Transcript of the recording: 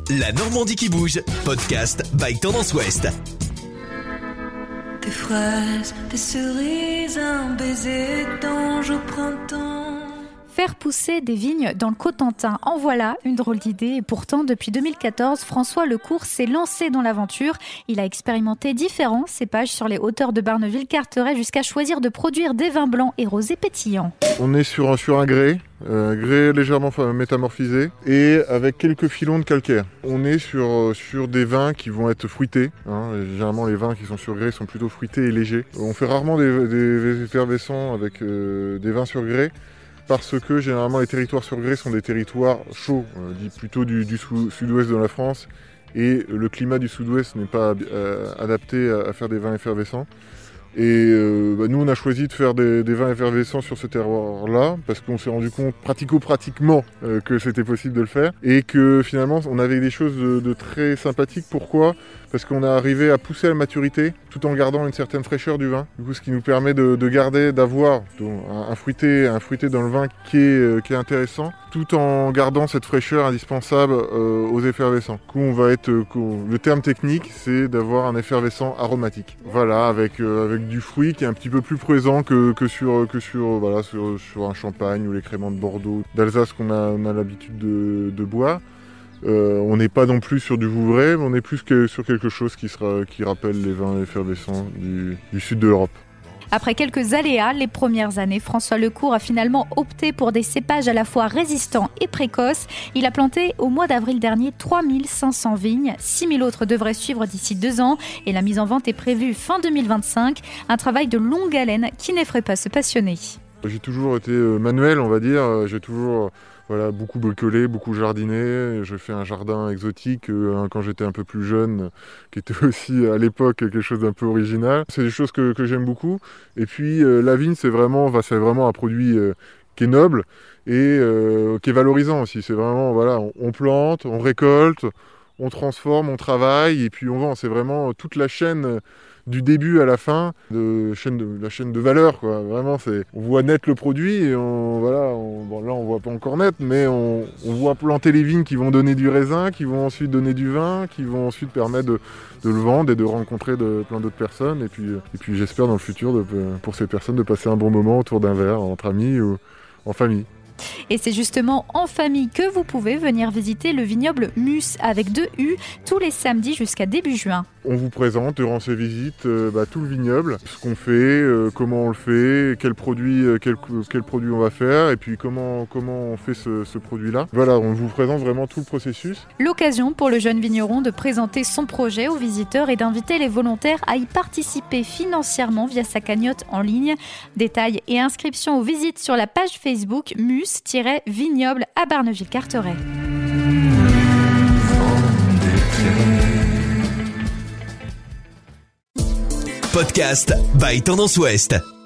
La Normandie qui bouge, podcast by Tendance Ouest. Des fraises, des cerises, un baiser d'ange au printemps. Faire pousser des vignes dans le Cotentin, en voilà une drôle d'idée. Et pourtant, depuis 2014, François Lecourt s'est lancé dans l'aventure. Il a expérimenté différents cépages sur les hauteurs de Barneville-Carteret jusqu'à choisir de produire des vins blancs et rosés pétillants. On est sur un grès légèrement métamorphisé et avec quelques filons de calcaire. On est sur des vins qui vont être fruités. Généralement, les vins qui sont sur grès sont plutôt fruités et légers. On fait rarement des effervescents avec des vins sur grès, parce que généralement les territoires sur grès sont des territoires chauds, dit plutôt du sud-ouest de la France, et le climat du sud-ouest n'est pas adapté à faire des vins effervescents. Et nous on a choisi de faire des vins effervescents sur ce terroir-là, parce qu'on s'est rendu compte pratiquement que c'était possible de le faire, et que finalement on avait des choses de très sympathiques. Pourquoi ? Parce qu'on a arrivé à pousser à la maturité tout en gardant une certaine fraîcheur du vin. Du coup, ce qui nous permet d'avoir un fruité dans le vin qui est intéressant, tout en gardant cette fraîcheur indispensable aux effervescents. Du coup, le terme technique, c'est d'avoir un effervescent aromatique. Voilà, avec du fruit qui est un petit peu plus présent que sur un champagne ou les créments de Bordeaux, d'Alsace qu'on a l'habitude de boire. On n'est pas non plus sur du Vouvray, mais on est plus que sur quelque chose qui rappelle les vins effervescents du sud de l'Europe. Après quelques aléas, les premières années, François Lecourt a finalement opté pour des cépages à la fois résistants et précoces. Il a planté au mois d'avril dernier 3500 vignes. 6000 autres devraient suivre d'ici 2 ans et la mise en vente est prévue fin 2025. Un travail de longue haleine qui n'effraie pas ce passionné. J'ai toujours été manuel, on va dire. J'ai toujours beaucoup bricolé, beaucoup jardiné. J'ai fait un jardin exotique quand j'étais un peu plus jeune, qui était aussi à l'époque quelque chose d'un peu original. C'est des choses que j'aime beaucoup. Et puis la vigne, c'est vraiment un produit qui est noble et qui est valorisant aussi. C'est vraiment, on plante, on récolte, on transforme, on travaille et puis on vend. C'est vraiment toute la chaîne du début à la fin, la chaîne de valeur, quoi. Vraiment, on voit net le produit et là on voit pas encore net, mais on voit planter les vignes qui vont donner du raisin, qui vont ensuite donner du vin, qui vont ensuite permettre de le vendre et de rencontrer plein d'autres personnes. Et puis j'espère dans le futur pour ces personnes de passer un bon moment autour d'un verre entre amis ou en famille. Et c'est justement en famille que vous pouvez venir visiter le vignoble Mus avec 2 U tous les samedis jusqu'à début juin. On vous présente durant ces visites tout le vignoble, ce qu'on fait, comment on le fait, quel produit on va faire et puis comment on fait ce produit-là. Voilà, on vous présente vraiment tout le processus. L'occasion pour le jeune vigneron de présenter son projet aux visiteurs et d'inviter les volontaires à y participer financièrement via sa cagnotte en ligne. Détails et inscriptions aux visites sur la page Facebook Mus-Vignoble à Barneville-Carteret. Podcast by Tendance Ouest.